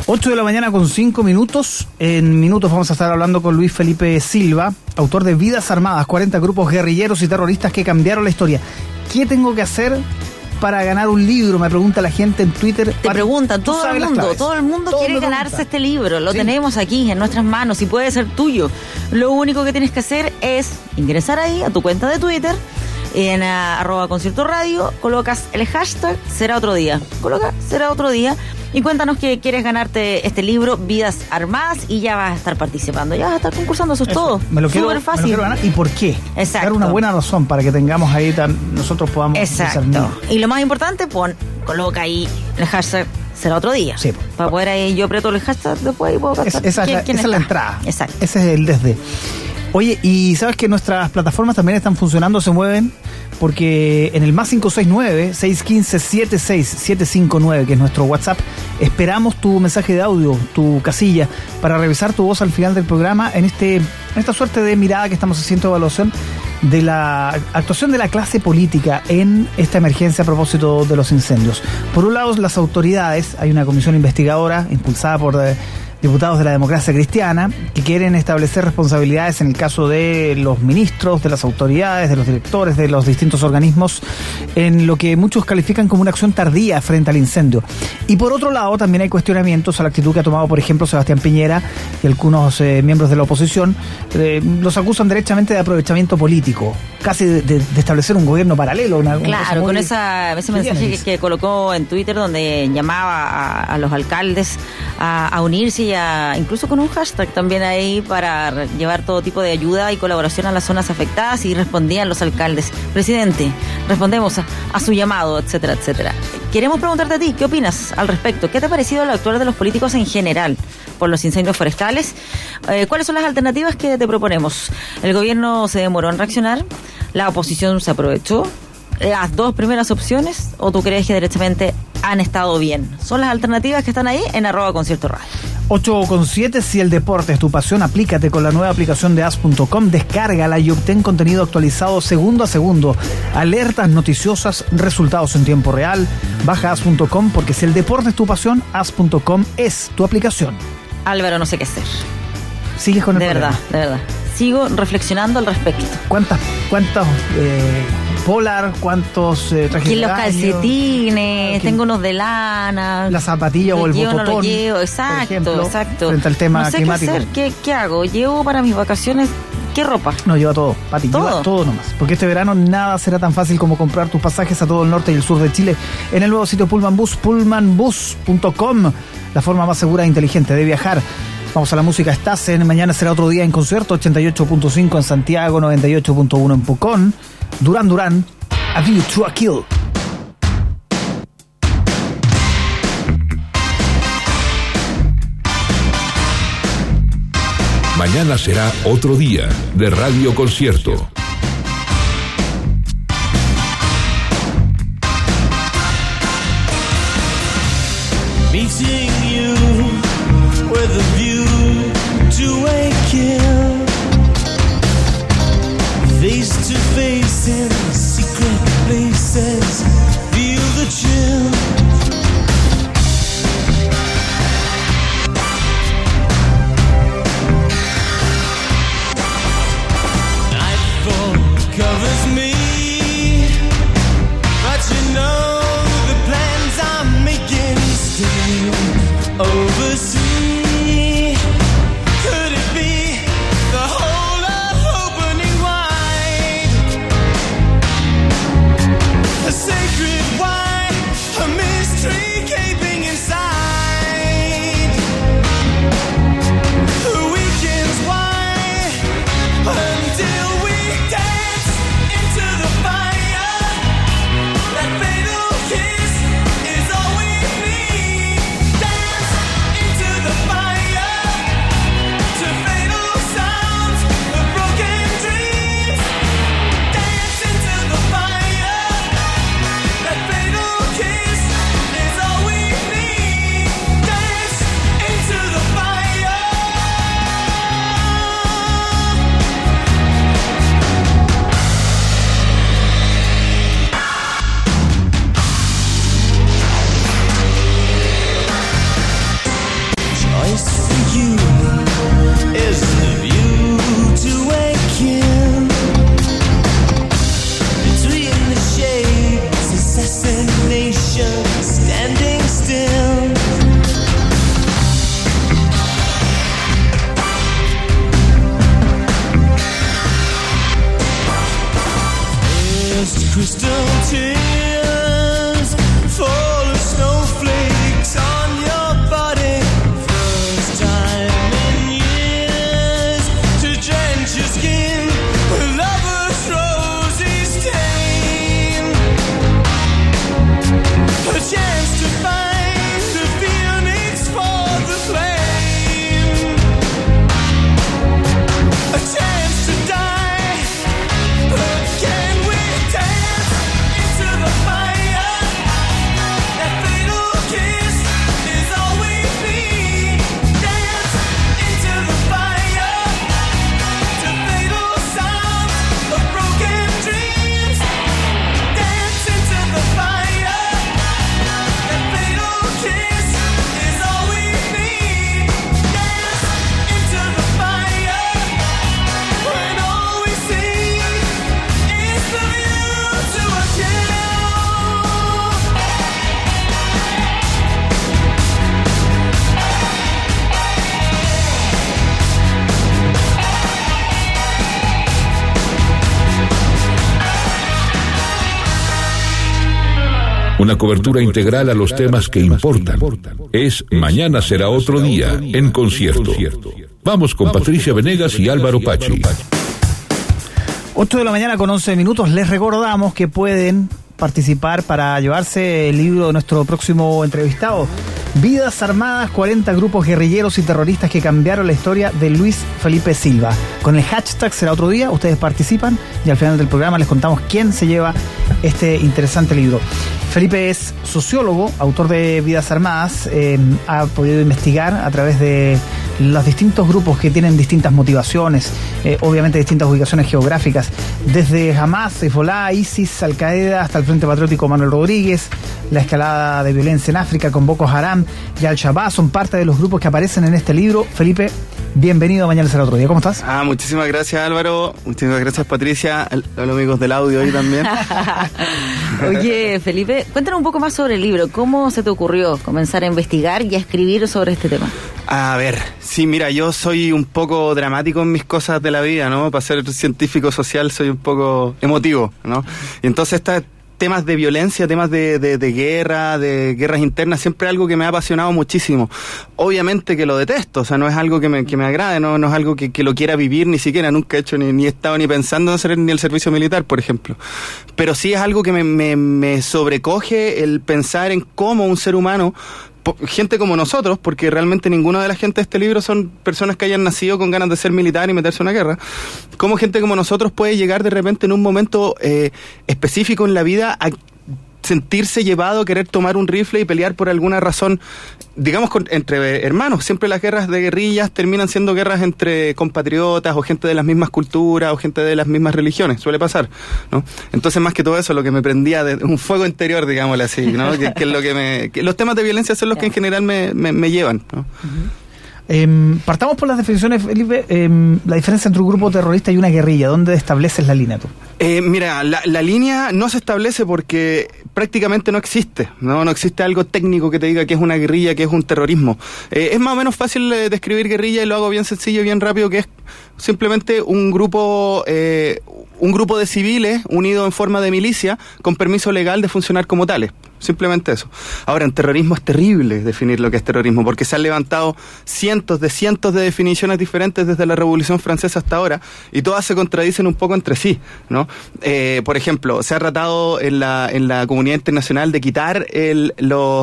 8 de la mañana con 5 minutos. En minutos vamos a estar hablando con Luis Felipe Silva, autor de Vidas Armadas, 40 grupos guerrilleros y terroristas que cambiaron la historia. ¿Qué tengo que hacer para ganar un libro? Me pregunta la gente en Twitter. Te preguntan, todo el mundo quiere ganarse este libro. Lo tenemos aquí en nuestras manos y puede ser tuyo. Lo único que tienes que hacer es ingresar ahí a tu cuenta de Twitter, en @concierto radio, colocas el hashtag será otro día. Coloca será otro día y cuéntanos que quieres ganarte este libro, Vidas Armadas, y ya vas a estar participando, ya vas a estar concursando, eso es todo. Súper fácil. Me lo quiero ganar. ¿Y por qué? Exacto. Dar una buena razón para que tengamos ahí, nosotros podamos discernir. Y lo más importante, coloca ahí el hashtag será otro día. Sí. Para poder ahí, yo aprieto el hashtag, después ahí puedo cantar. Esa es la entrada. Exacto. Ese es el desde. Oye, y sabes que nuestras plataformas también están funcionando, se mueven, porque en el más 569-615-76759, que es nuestro WhatsApp, esperamos tu mensaje de audio, tu casilla, para revisar tu voz al final del programa en esta suerte de mirada que estamos haciendo, evaluación de la actuación de la clase política en esta emergencia a propósito de los incendios. Por un lado, las autoridades, hay una comisión investigadora impulsada por diputados de la democracia cristiana que quieren establecer responsabilidades en el caso de los ministros, de las autoridades, de los directores, de los distintos organismos, en lo que muchos califican como una acción tardía frente al incendio. Y por otro lado, también hay cuestionamientos a la actitud que ha tomado, por ejemplo, Sebastián Piñera y algunos miembros de la oposición. Los acusan derechamente de aprovechamiento político, casi de establecer un gobierno paralelo. Claro, con ese mensaje que colocó en Twitter, donde llamaba a los alcaldes a unirse, incluso con un hashtag también ahí para llevar todo tipo de ayuda y colaboración a las zonas afectadas, y respondían los alcaldes: presidente, respondemos a su llamado, etcétera, etcétera. Queremos preguntarte a ti, ¿qué opinas al respecto? ¿Qué te ha parecido el actuar de los políticos en general por los incendios forestales? ¿Cuáles son las alternativas que te proponemos? ¿El gobierno se demoró en reaccionar? ¿La oposición se aprovechó? ¿Las dos primeras opciones? ¿O tú crees que directamente han estado bien? Son las alternativas que están ahí en @concierto radio. 8,7. Si el deporte es tu pasión, aplícate con la nueva aplicación de as.com, descárgala y obtén contenido actualizado segundo a segundo, alertas noticiosas, resultados en tiempo real. Baja as.com, porque si el deporte es tu pasión, as.com es tu aplicación. Álvaro, no sé qué hacer. ¿Sigues con el problema? De verdad. Sigo reflexionando al respecto. ¿Cuántos Polar, cuántos trajes de los calcetines, tengo unos de lana, la zapatilla o el bototón, no lo llevo, exacto. Frente al tema no sé climático. ¿Qué hacer? ¿Qué hago? ¿Llevo para mis vacaciones qué ropa? No, lleva todo, Pati, lleva todo nomás. Porque este verano nada será tan fácil como comprar tus pasajes a todo el norte y el sur de Chile en el nuevo sitio Pullman Bus, pullmanbus.com, la forma más segura e inteligente de viajar. Vamos a la música. Estás en Mañana será otro día en concierto, 88.5 en Santiago, 98.1 en Pucón. Duran, A View to a Kill. Mañana será otro día de Radio Concierto. Meeting you with a view to a kill. Face to face in secret places, feel the chill. Nightfall covers me, but you know the plans I'm making stay overseas. una cobertura integral a los temas que importan. Es Mañana será otro día, en concierto. Vamos con Patricia Venegas y Álvaro Pachi. 8 de la mañana con 11 minutos. Les recordamos que pueden participar para llevarse el libro de nuestro próximo entrevistado, Vidas Armadas, 40 grupos guerrilleros y terroristas que cambiaron la historia, de Luis Felipe Silva. Con el hashtag Será Otro Día, ustedes participan y al final del programa les contamos quién se lleva este interesante libro. Felipe es sociólogo, autor de Vidas Armadas, ha podido investigar a través de los distintos grupos que tienen distintas motivaciones, obviamente distintas ubicaciones geográficas, desde Hamas, Hezbollah, ISIS, Al-Qaeda, hasta el Frente Patriótico Manuel Rodríguez, la escalada de violencia en África con Boko Haram y Al-Shabaab son parte de los grupos que aparecen en este libro. Felipe, bienvenido a Mañana será otro día. ¿Cómo estás? Muchísimas gracias, Álvaro. Muchísimas gracias, Patricia. A los amigos del audio ahí también. Oye, Felipe, cuéntanos un poco más sobre el libro. ¿Cómo se te ocurrió comenzar a investigar y a escribir sobre este tema? A ver, sí, mira, yo soy un poco dramático en mis cosas de la vida, ¿no? Para ser científico social soy un poco emotivo, ¿no? Y entonces temas de violencia, temas de guerra, de guerras internas, siempre algo que me ha apasionado muchísimo. Obviamente que lo detesto, o sea, no es algo que me agrade, no es algo que lo quiera vivir ni siquiera, nunca he hecho ni he estado ni pensando en hacer ni el servicio militar, por ejemplo. Pero sí es algo que me sobrecoge el pensar en cómo un ser humano, gente como nosotros, porque realmente ninguna de la gente de este libro son personas que hayan nacido con ganas de ser militar y meterse en una guerra, cómo gente como nosotros puede llegar de repente en un momento específico en la vida a sentirse llevado a querer tomar un rifle y pelear por alguna razón, digamos, entre hermanos. Siempre las guerras de guerrillas terminan siendo guerras entre compatriotas o gente de las mismas culturas o gente de las mismas religiones, suele pasar, ¿no? Entonces, más que todo eso, lo que me prendía de un fuego interior, digámosle así, ¿no? que es lo que los temas de violencia son los que en general me llevan, ¿no? Partamos por las definiciones, Felipe. La diferencia entre un grupo terrorista y una guerrilla, ¿dónde estableces la línea tú? Mira, la línea no se establece porque prácticamente no existe, ¿no? No existe algo técnico que te diga que es una guerrilla, que es un terrorismo. Es más o menos fácil describir guerrilla, y lo hago bien sencillo y bien rápido, que es simplemente un grupo de civiles unidos en forma de milicia con permiso legal de funcionar como tales. Simplemente eso. Ahora, en terrorismo es terrible definir lo que es terrorismo, porque se han levantado cientos de definiciones diferentes desde la Revolución Francesa hasta ahora, y todas se contradicen un poco entre sí, ¿no? Por ejemplo, se ha tratado en la comunidad internacional de quitar los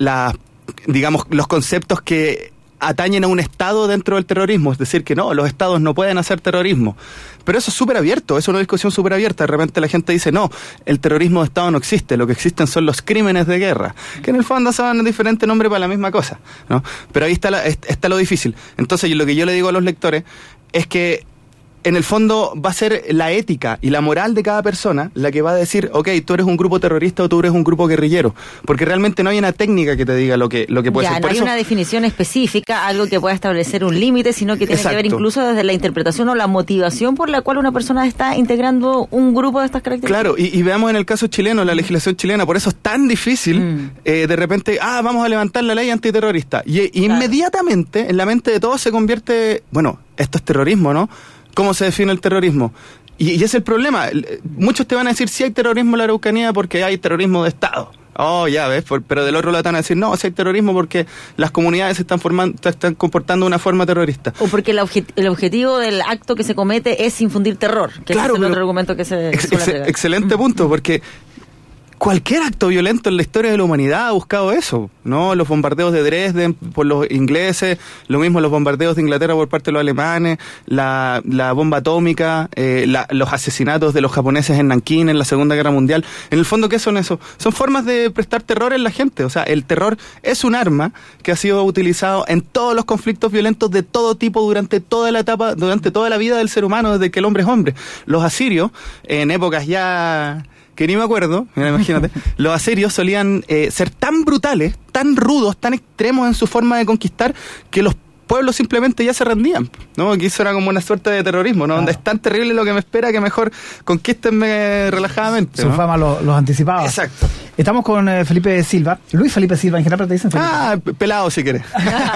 conceptos que atañen a un Estado dentro del terrorismo, es decir, que no, los Estados no pueden hacer terrorismo. Pero eso es súper abierto, es una discusión súper abierta. De repente la gente dice, no, el terrorismo de Estado no existe, lo que existen son los crímenes de guerra, que en el fondo son diferente nombre para la misma cosa, ¿no? Pero ahí está lo difícil. Entonces, lo que yo le digo a los lectores es que en el fondo va a ser la ética y la moral de cada persona la que va a decir, ok, tú eres un grupo terrorista o tú eres un grupo guerrillero, porque realmente no hay una técnica que te diga lo que puede ser. No hay una definición específica, algo que pueda establecer un límite, sino que tiene que ver incluso desde la interpretación o la motivación por la cual una persona está integrando un grupo de estas características. Claro, y veamos en el caso chileno, la legislación chilena, por eso es tan difícil de repente, vamos a levantar la ley antiterrorista, y inmediatamente en la mente de todos se convierte, bueno, esto es terrorismo, ¿no? ¿Cómo se define el terrorismo? Y ese es el problema. Muchos te van a decir, sí hay terrorismo en la Araucanía porque hay terrorismo de Estado. Oh, ya ves, pero del otro lado te van a decir, no, sí hay terrorismo porque las comunidades se están comportando de una forma terrorista. O porque el objetivo del acto que se comete es infundir terror, que claro, es el otro argumento que se suele agregar. Excelente punto, porque cualquier acto violento en la historia de la humanidad ha buscado eso, ¿no? Los bombardeos de Dresden por los ingleses, lo mismo los bombardeos de Inglaterra por parte de los alemanes, la bomba atómica, los asesinatos de los japoneses en Nankín en la Segunda Guerra Mundial. En el fondo, ¿qué son eso? Son formas de prestar terror en la gente. O sea, el terror es un arma que ha sido utilizado en todos los conflictos violentos de todo tipo durante toda la vida del ser humano, desde que el hombre es hombre. Los asirios, en épocas ya que ni me acuerdo, mira, imagínate, los asirios solían ser tan brutales, tan rudos, tan extremos en su forma de conquistar, que los pueblos simplemente ya se rendían, ¿no? Aquí eso era como una suerte de terrorismo, ¿no? Donde es tan terrible lo que me espera que mejor conquístenme relajadamente, ¿no? Su fama los anticipaba. Exacto. Estamos con Felipe Silva, Luis Felipe Silva, en general te dicen Felipe. Pelado si querés.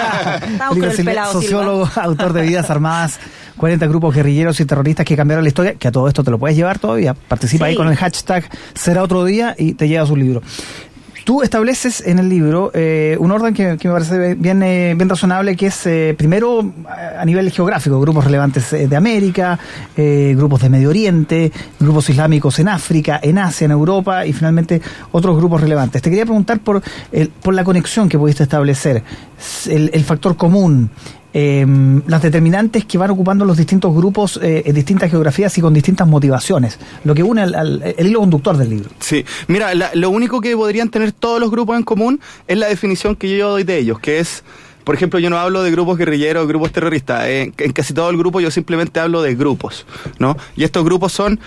Felipe Silva, sociólogo, autor de Vidas Armadas, 40 grupos guerrilleros y terroristas que cambiaron la historia, que a todo esto te lo puedes llevar todavía. Participa ahí con el hashtag Será Otro Día y te llevas un libro. Tú estableces en el libro un orden que me parece bien razonable, que es primero a nivel geográfico, grupos relevantes de América, grupos de Medio Oriente, grupos islámicos en África, en Asia, en Europa y finalmente otros grupos relevantes. Te quería preguntar por la conexión que pudiste establecer, el factor común, las determinantes que van ocupando los distintos grupos en distintas geografías y con distintas motivaciones, lo que une el hilo conductor del libro. Sí, mira, lo único que podrían tener todos los grupos en común es la definición que yo doy de ellos, que es, por ejemplo, yo no hablo de grupos guerrilleros, grupos terroristas, en casi todo el grupo yo simplemente hablo de grupos, ¿no? Y estos grupos son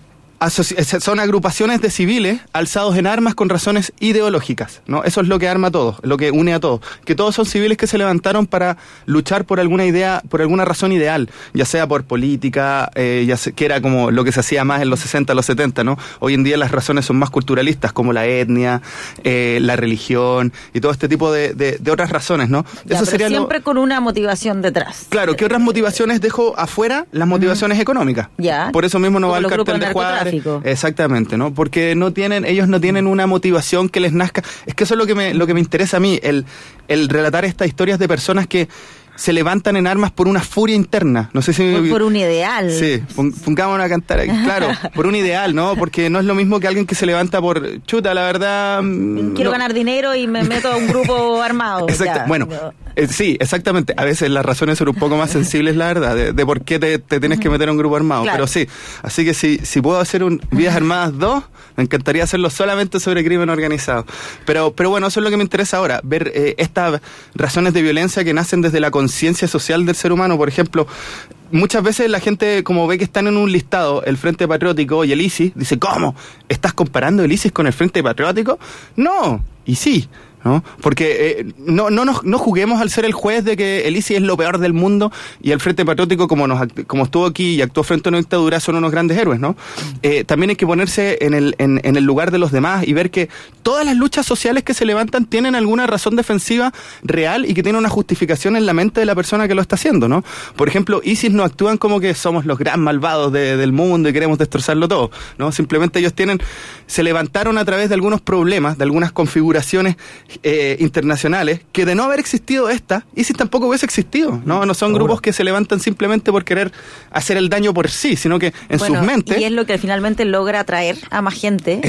agrupaciones de civiles alzados en armas con razones ideológicas, ¿no? Eso es lo que arma a todos, lo que une a todos. Que todos son civiles que se levantaron para luchar por alguna idea, por alguna razón ideal, ya sea por política, que era como lo que se hacía más en los 60, los 70, ¿no? Hoy en día las razones son más culturalistas, como la etnia, la religión y todo este tipo de otras razones, ¿no? Ya, eso sería siempre con una motivación detrás. Claro, ¿qué otras motivaciones dejo afuera? Las motivaciones económicas. Ya. Por eso mismo no va el cartel de Juárez. Exactamente, ¿no? Porque ellos no tienen una motivación que les nazca. Es que eso es lo que me interesa a mí, el relatar estas historias de personas que se levantan en armas por una furia interna. No sé si... Por un ideal. Sí, pongámonos a cantar. Claro, por un ideal, ¿no? Porque no es lo mismo que alguien que se levanta por... Chuta, la verdad... Quiero ganar dinero y me meto a un grupo armado. Bueno, sí, exactamente. A veces las razones son un poco más sensibles, la verdad, de por qué te tienes que meter a un grupo armado. Claro. Pero sí, así que si puedo hacer Vidas Armadas 2, me encantaría hacerlo solamente sobre crimen organizado. Pero bueno, eso es lo que me interesa ahora, ver estas razones de violencia que nacen desde la conciencia social del ser humano. Por ejemplo, muchas veces la gente, como ve que están en un listado, el Frente Patriótico y el ISIS, dice, ¿cómo? ¿Estás comparando el ISIS con el Frente Patriótico? No, y sí, ¿no? Porque no juguemos al ser el juez de que el ISIS es lo peor del mundo y el Frente Patriótico, como estuvo aquí y actuó frente a una dictadura, son unos grandes héroes, ¿no? También hay que ponerse en el lugar de los demás y ver que todas las luchas sociales que se levantan tienen alguna razón defensiva real y que tienen una justificación en la mente de la persona que lo está haciendo, ¿no? Por ejemplo, ISIS no actúan como que somos los gran malvados del mundo y queremos destrozarlo todo, ¿no? Simplemente ellos se levantaron a través de algunos problemas, de algunas configuraciones internacionales, que de no haber existido ISIS tampoco hubiese existido, ¿no? No son grupos que se levantan simplemente por querer hacer el daño por sí, sino que sus mentes... Y es lo que finalmente logra atraer a más gente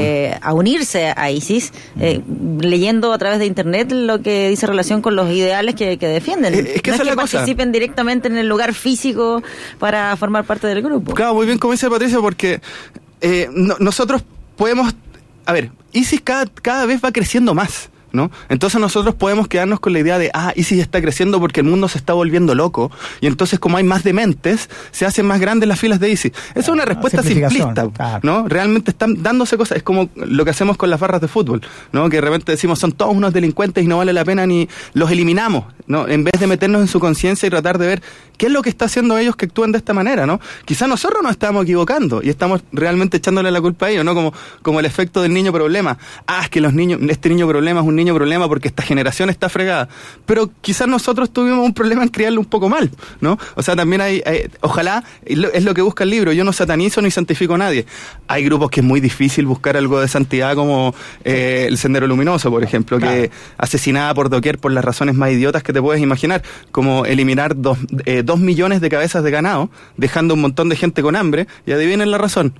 a unirse a ISIS, leyendo a través de internet lo que dice relación con los ideales que defienden. Es que no esa es que participen cosa. Directamente en el lugar físico para formar parte del grupo. Claro, muy bien como dice Patricia, porque nosotros podemos... A ver, ISIS cada vez va creciendo más, ¿no? Entonces nosotros podemos quedarnos con la idea de ISIS está creciendo porque el mundo se está volviendo loco y entonces como hay más dementes se hacen más grandes las filas de ISIS. Esa es una respuesta simplista, ¿no? Realmente están dándose cosas, es como lo que hacemos con las barras de fútbol, ¿no? Que de repente decimos son todos unos delincuentes y no vale la pena ni los eliminamos, ¿no? En vez de meternos en su conciencia y tratar de ver qué es lo que está haciendo ellos que actúan de esta manera, ¿no? Quizás nosotros nos estamos equivocando y estamos realmente echándole la culpa a ellos, ¿no? Como el efecto del niño problema. Es que este niño problema es un niño problema porque esta generación está fregada. Pero quizás nosotros tuvimos un problema en criarlo un poco mal, ¿no? O sea, también ojalá, es lo que busca el libro, yo no satanizo ni santifico a nadie. Hay grupos que es muy difícil buscar algo de santidad como el Sendero Luminoso, por ejemplo, que asesinaba por doquier por las razones más idiotas que te puedes imaginar, como eliminar 2 millones de cabezas de ganado, dejando un montón de gente con hambre, y adivinen la razón.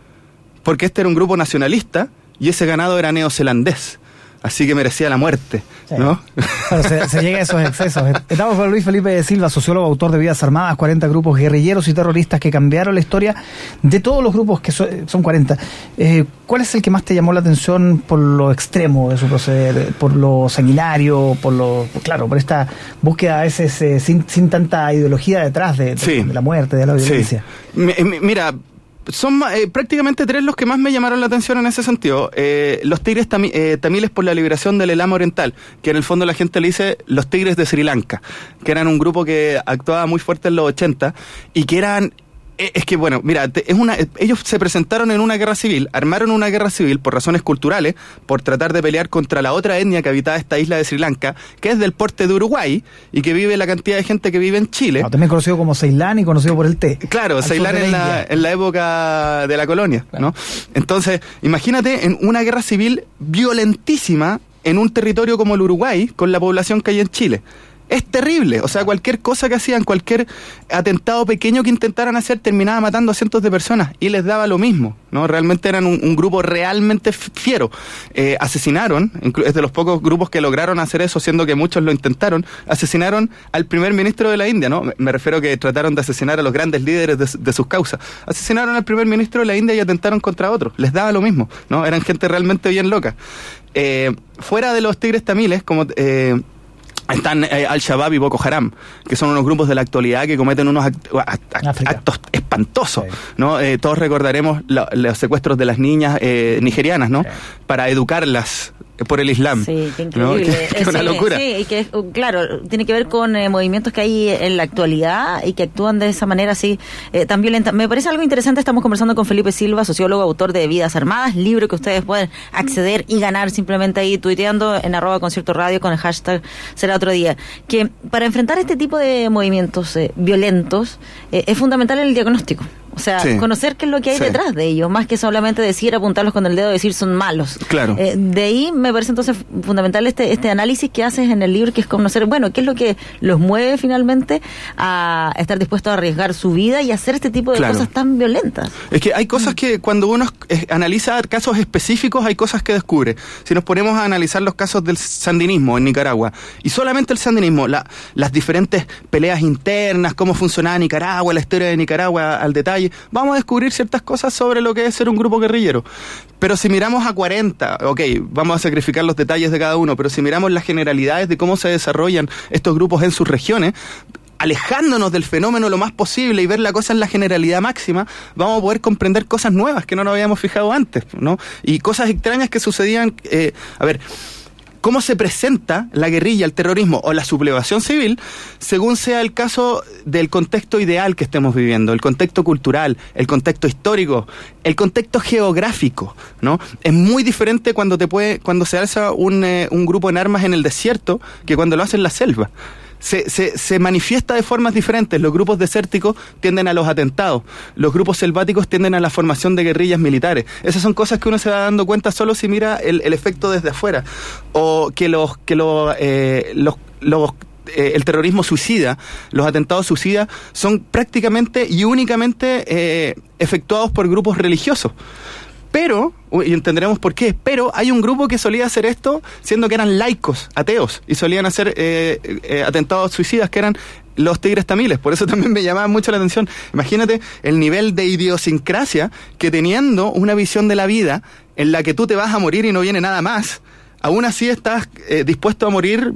Porque este era un grupo nacionalista y ese ganado era neozelandés. Así que merecía la muerte, ¿no? Pero se llega a esos excesos. Estamos con Luis Felipe de Silva, sociólogo, autor de Vidas Armadas, 40 grupos guerrilleros y terroristas que cambiaron la historia de todos los grupos, que son 40. ¿Cuál es el que más te llamó la atención por lo extremo de su proceder, por lo sanguinario, por esta búsqueda a veces sin tanta ideología detrás de la muerte, de la violencia? Sí. Mira... Son prácticamente 3 los que más me llamaron la atención en ese sentido. Los tigres tamiles por la liberación del Elam Oriental, que en el fondo la gente le dice los tigres de Sri Lanka, que eran un grupo que actuaba muy fuerte en los 80 y que eran Es que, bueno, mira, ellos se presentaron en una guerra civil, armaron una guerra civil por razones culturales, por tratar de pelear contra la otra etnia que habitaba esta isla de Sri Lanka, que es del porte de Uruguay y que vive la cantidad de gente que vive en Chile. También conocido como Ceilán y conocido por el té. Claro, Ceilán en la época de la colonia, claro, ¿no? Entonces, imagínate en una guerra civil violentísima en un territorio como el Uruguay, con la población que hay en Chile. Es terrible, o sea, cualquier cosa que hacían, cualquier atentado pequeño que intentaran hacer terminaba matando a cientos de personas y les daba lo mismo, ¿no? Realmente eran un grupo realmente fiero. Asesinaron, es de los pocos grupos que lograron hacer eso, siendo que muchos lo intentaron, asesinaron al primer ministro de la India, ¿no? Me refiero que trataron de asesinar a los grandes líderes de sus causas. Asesinaron al primer ministro de la India y atentaron contra otros, les daba lo mismo, ¿no? Eran gente realmente bien loca. Fuera de los tigres tamiles, como... están Al-Shabaab y Boko Haram, que son unos grupos de la actualidad que cometen unos actos espantosos, sí, ¿no? Todos recordaremos los secuestros de las niñas nigerianas, ¿no? Sí. Para educarlas por el Islam. Sí, qué increíble. ¿No? Que es una locura. Sí, y que, claro, tiene que ver con movimientos que hay en la actualidad y que actúan de esa manera así tan violenta. Me parece algo interesante. Estamos conversando con Felipe Silva, sociólogo, autor de Vidas Armadas, libro que ustedes pueden acceder y ganar simplemente ahí tuiteando en @conciertoradio con el hashtag Será Otro Día. Que para enfrentar este tipo de movimientos violentos es fundamental el diagnóstico. O sea, sí, conocer qué es lo que hay, sí, detrás de ellos, más que solamente decir, apuntarlos con el dedo y decir son malos. Claro. De ahí me parece entonces fundamental este análisis que haces en el libro, que es conocer, bueno, qué es lo que los mueve finalmente a estar dispuestos a arriesgar su vida y hacer este tipo de, claro, cosas tan violentas. Es que hay cosas que cuando uno analiza casos específicos, hay cosas que descubre. Si nos ponemos a analizar los casos del sandinismo en Nicaragua, y solamente el sandinismo, las diferentes peleas internas, cómo funcionaba Nicaragua, la historia de Nicaragua al detalle, vamos a descubrir ciertas cosas sobre lo que es ser un grupo guerrillero. Pero si miramos a 40, vamos a sacrificar los detalles de cada uno, pero si miramos las generalidades de cómo se desarrollan estos grupos en sus regiones, alejándonos del fenómeno lo más posible y ver la cosa en la generalidad máxima, vamos a poder comprender cosas nuevas que no nos habíamos fijado antes, ¿no? Y cosas extrañas que sucedían, cómo se presenta la guerrilla, el terrorismo o la sublevación civil, según sea el caso del contexto ideal que estemos viviendo, el contexto cultural, el contexto histórico, el contexto geográfico, ¿no? Es muy diferente cuando se alza un grupo en armas en el desierto que cuando lo hace en la selva. Se manifiesta de formas diferentes. Los grupos desérticos tienden a los atentados, los grupos selváticos tienden a la formación de guerrillas militares. Esas son cosas que uno se va dando cuenta solo si mira el efecto desde afuera. O que el terrorismo suicida, los atentados suicidas son prácticamente y únicamente efectuados por grupos religiosos. Pero, y entenderemos por qué, pero hay un grupo que solía hacer esto siendo que eran laicos, ateos, y solían hacer atentados suicidas, que eran los tigres tamiles. Por eso también me llamaba mucho la atención. Imagínate el nivel de idiosincrasia que, teniendo una visión de la vida en la que tú te vas a morir y no viene nada más, aún así estás dispuesto a morir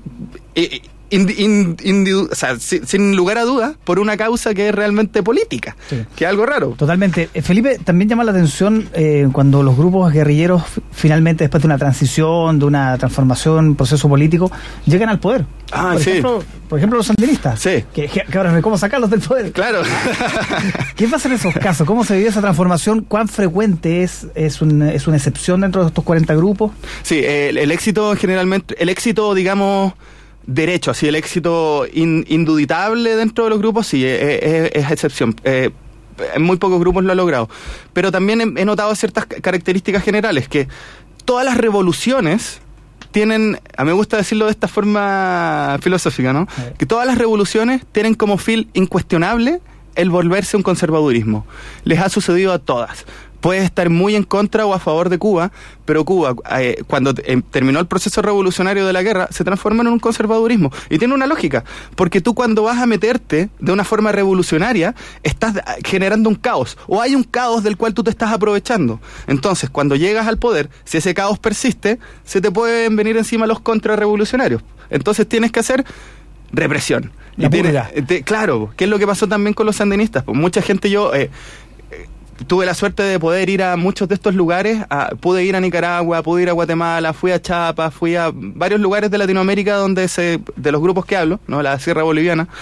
sin lugar a dudas por una causa que es realmente política, sí, que es algo raro. Totalmente. Felipe, también llama la atención cuando los grupos guerrilleros finalmente, después de una transición, de una transformación, proceso político, llegan al poder. Por ejemplo, los sandinistas, sí, que ahora no hay cómo sacarlos del poder. Claro. ¿Qué pasa en esos casos? ¿Cómo se vive esa transformación? ¿Cuán frecuente es una excepción dentro de estos 40 grupos? Sí, el éxito generalmente, digamos, derecho, así el éxito induditable dentro de los grupos, sí, es excepción. En muy pocos grupos lo ha logrado. Pero también he notado ciertas características generales, que todas las revoluciones tienen, a mí me gusta decirlo de esta forma filosófica, ¿no? Que todas las revoluciones tienen como fin incuestionable el volverse un conservadurismo. Les ha sucedido a todas. Puedes estar muy en contra o a favor de Cuba, pero Cuba, cuando terminó el proceso revolucionario de la guerra, se transformó en un conservadurismo. Y tiene una lógica, porque tú cuando vas a meterte de una forma revolucionaria, estás generando un caos, o hay un caos del cual tú te estás aprovechando. Entonces, cuando llegas al poder, si ese caos persiste, se te pueden venir encima los contrarrevolucionarios. Entonces tienes que hacer represión. Claro, ¿qué es lo que pasó también con los sandinistas? Pues mucha gente, tuve la suerte de poder ir a muchos de estos lugares, pude ir a Nicaragua, pude ir a Guatemala, fui a Chiapas, fui a varios lugares de Latinoamérica de los grupos que hablo, ¿no? La Sierra Boliviana,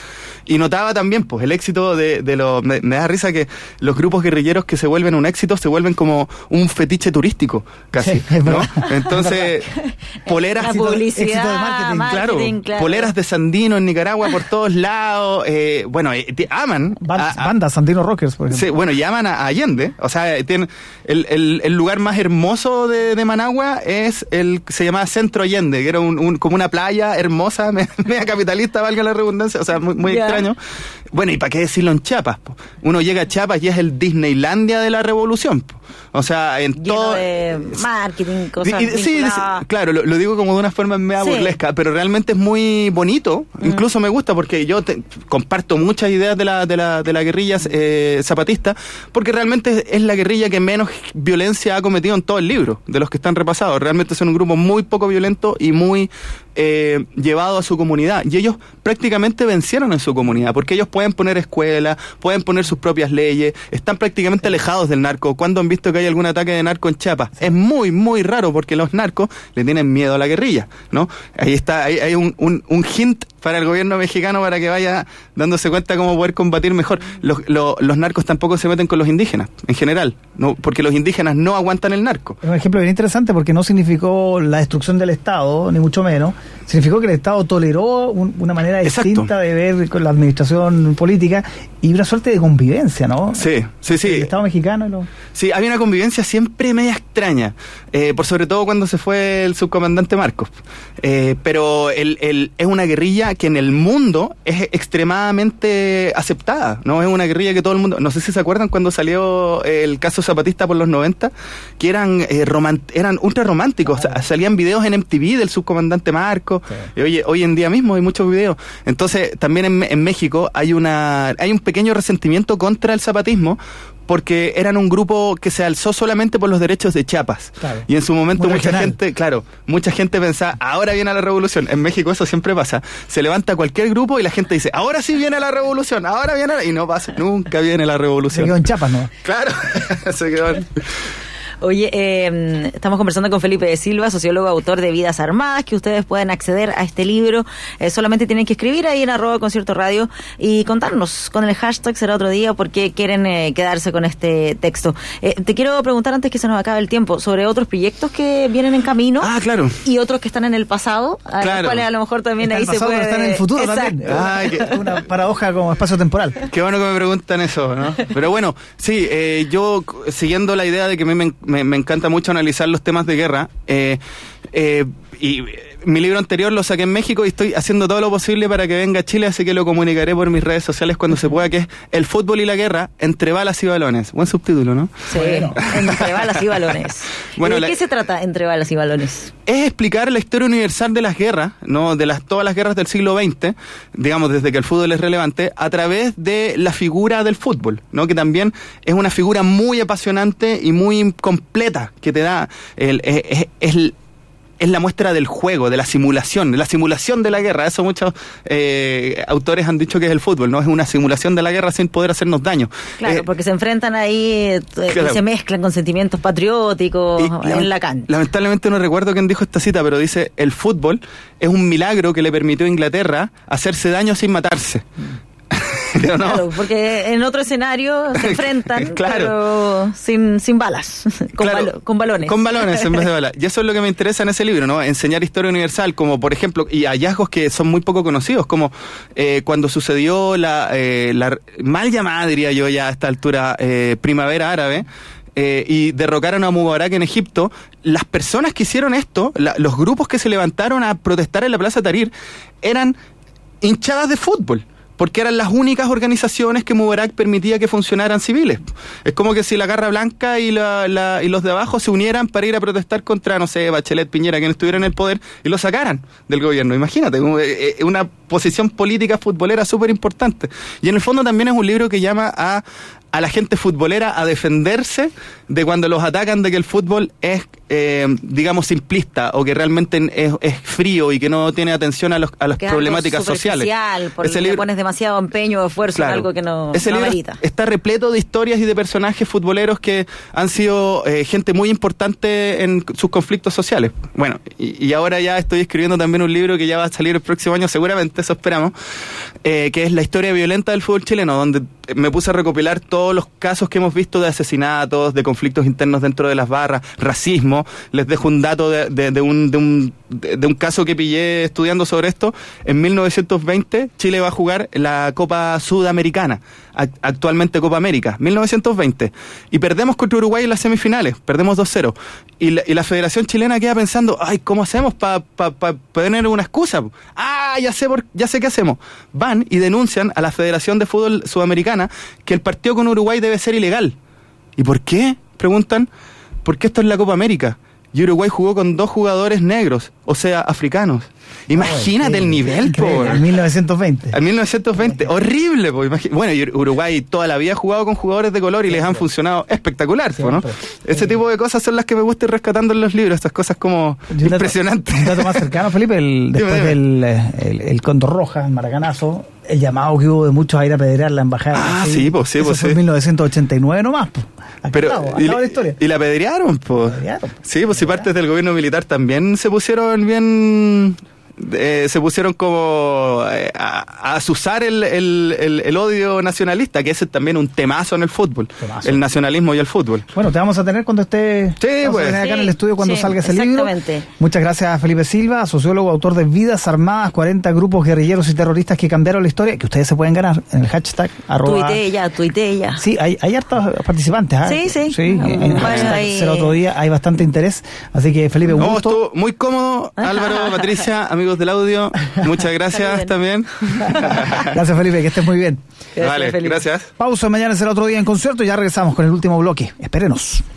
Y notaba también, pues, el éxito de los... Me da risa que los grupos guerrilleros que se vuelven un éxito se vuelven como un fetiche turístico, casi, sí, ¿no? Entonces, poleras... La publicidad, éxito de marketing. Claro, poleras de Sandino en Nicaragua por todos lados. Aman... Banda, Sandino Rockers, por ejemplo. Sí, bueno, llaman a Allende. O sea, tienen el lugar más hermoso de Managua se llamaba Centro Allende, que era como una playa hermosa, media capitalista, valga la redundancia, o sea, muy extraño. Bueno, ¿y para qué decirlo en Chiapas? Po? Uno llega a Chiapas y es el Disneylandia de la revolución. Po. O sea, en lleno todo... de marketing, cosas Sí, claro, lo digo como de una forma media burlesca, pero realmente es muy bonito. Incluso me gusta porque yo comparto muchas ideas de la guerrilla zapatista, porque realmente es la guerrilla que menos violencia ha cometido en todo el libro, de los que están repasados. Realmente son un grupo muy poco violento y muy llevado a su comunidad. Y ellos prácticamente vencieron en su comunidad, porque ellos pueden poner escuelas, pueden poner sus propias leyes, están prácticamente alejados del narco. ¿Cuándo han visto que hay algún ataque de narco en Chiapas? Es muy, muy raro, porque los narcos le tienen miedo a la guerrilla, ¿no? Ahí está, hay un hint para el gobierno mexicano para que vaya dándose cuenta cómo poder combatir mejor. Los narcos tampoco se meten con los indígenas, en general, ¿no? Porque los indígenas no aguantan el narco. Es un ejemplo bien interesante porque no significó la destrucción del Estado, ni mucho menos. Significó que el Estado toleró una manera distinta de ver con la administración política y una suerte de convivencia, ¿no? Sí. El Estado mexicano Sí, había una convivencia siempre media extraña, por sobre todo cuando se fue el subcomandante Marcos. Pero es una guerrilla que en el mundo es extremadamente aceptada, ¿no? Es una guerrilla que todo el mundo... No sé si se acuerdan cuando salió el caso Zapatista por los 90, que eran ultra románticos. Salían videos en MTV del subcomandante Marcos. Sí. Hoy en día mismo hay muchos videos. Entonces, también en México hay un pequeño resentimiento contra el zapatismo, porque eran un grupo que se alzó solamente por los derechos de Chiapas. Claro. Y en su momento mucha gente pensaba, ahora viene la revolución. En México eso siempre pasa. Se levanta cualquier grupo y la gente dice, ahora sí viene la revolución, y no pasa, nunca viene la revolución. Se quedó en Chiapas, ¿no? Claro, se quedó en... Oye, estamos conversando con Felipe de Silva, sociólogo, autor de Vidas Armadas, que ustedes pueden acceder a este libro. Solamente tienen que escribir ahí en @conciertoradio y contarnos con el hashtag Será Otro Día por qué quieren quedarse con este texto. Te quiero preguntar, antes que se nos acabe el tiempo, sobre otros proyectos que vienen en camino. Ah, claro. Y otros que están en el pasado, a los cuales a lo mejor también ahí se puede... Están en el futuro. Exacto. También. Una paradoja como espacio temporal. Qué bueno que me preguntan eso, ¿no? Pero bueno, sí, yo siguiendo la idea de que me encanta mucho analizar los temas de guerra, y mi libro anterior lo saqué en México y estoy haciendo todo lo posible para que venga a Chile, así que lo comunicaré por mis redes sociales cuando se pueda, que es El fútbol y la guerra, entre balas y balones. Buen subtítulo, ¿no? Sí, entre balas y balones. Bueno, ¿de qué se trata Entre balas y balones? Es explicar la historia universal de las guerras, ¿no? De todas las guerras del siglo XX, digamos, desde que el fútbol es relevante, a través de la figura del fútbol, ¿no? Que también es una figura muy apasionante y muy completa, que te da es la muestra del juego, de la simulación de la guerra. Eso muchos autores han dicho que es el fútbol, ¿no? Es una simulación de la guerra sin poder hacernos daño. Claro, porque se enfrentan ahí, claro, y se mezclan con sentimientos patrióticos en la cancha. Lamentablemente no recuerdo quién dijo esta cita, pero dice, el fútbol es un milagro que le permitió a Inglaterra hacerse daño sin matarse. No. Claro, porque en otro escenario se enfrentan, claro, pero sin balas, con balones. Con balones en vez de balas. Y eso es lo que me interesa en ese libro, ¿no? Enseñar historia universal, como por ejemplo, y hallazgos que son muy poco conocidos, como cuando sucedió la mal llamada, diría yo ya a esta altura, primavera árabe, y derrocaron a Mubarak en Egipto. Las personas que hicieron esto, los grupos que se levantaron a protestar en la Plaza Tahrir, eran hinchadas de fútbol, porque eran las únicas organizaciones que Mubarak permitía que funcionaran civiles. Es como que si la Garra Blanca y los de abajo se unieran para ir a protestar contra, no sé, Bachelet, Piñera, quien estuviera en el poder, y lo sacaran del gobierno. Imagínate, una posición política futbolera súper importante. Y en el fondo también es un libro que llama a la gente futbolera a defenderse de cuando los atacan de que el fútbol es, digamos, simplista, o que realmente es frío y que no tiene atención a las problemáticas sociales. Porque le pones demasiado empeño o esfuerzo, claro, en algo que no amerita. Está repleto de historias y de personajes futboleros que han sido gente muy importante en sus conflictos sociales. Bueno, y ahora ya estoy escribiendo también un libro que ya va a salir el próximo año seguramente, probablemente, eso esperamos, que es la historia violenta del fútbol chileno, donde me puse a recopilar todos los casos que hemos visto de asesinatos, de conflictos internos dentro de las barras, racismo. Les dejo un dato de un caso que pillé estudiando sobre esto. En 1920 Chile va a jugar la Copa Sudamericana, actualmente Copa América, 1920, y perdemos contra Uruguay en las semifinales, perdemos 2-0, y la Federación Chilena queda pensando, ay, ¿cómo hacemos para tener una excusa? Ya sé qué hacemos. Van y denuncian a la Federación de Fútbol Sudamericana que el partido con Uruguay debe ser ilegal. ¿Y por qué? Preguntan. Porque esto es la Copa América y Uruguay jugó con 2 jugadores negros, o sea, africanos. Imagínate el nivel, po. En 1920. En 1920, horrible, po. Bueno, y Uruguay toda la vida ha jugado con jugadores de color y les han funcionado espectacular, po, ¿no? Ese tipo de cosas son las que me gusta ir rescatando en los libros, estas cosas como impresionantes. Un dato más cercano, Felipe, después del Condor Roja, el maracanazo, el llamado que hubo de muchos a ir a apedrear la embajada. Sí, pues sí, fue en 1989 nomás, pues. Pero la historia. Y la apedrearon, pues. Sí, pues si partes del gobierno militar también se pusieron bien... se pusieron como a azuzar el odio nacionalista, que ese es también un temazo en el fútbol, el nacionalismo y el fútbol. Bueno, te vamos a tener cuando esté acá en el estudio cuando salga ese libro. Muchas gracias a Felipe Silva, sociólogo, autor de Vidas Armadas, 40 grupos guerrilleros y terroristas que cambiaron la historia, que ustedes se pueden ganar en el hashtag Tuitee ya. Sí, hay hartos participantes. Sí. En el hashtag Será Otro Día hay bastante interés, así que Felipe, un gusto. Estuvo muy cómodo, Álvaro, Patricia, amigos del audio, muchas gracias también. Gracias, Felipe, que estés muy bien. Vale, gracias. Pausa, mañana será Otro Día en Concierto y ya regresamos con el último bloque. Espérenos.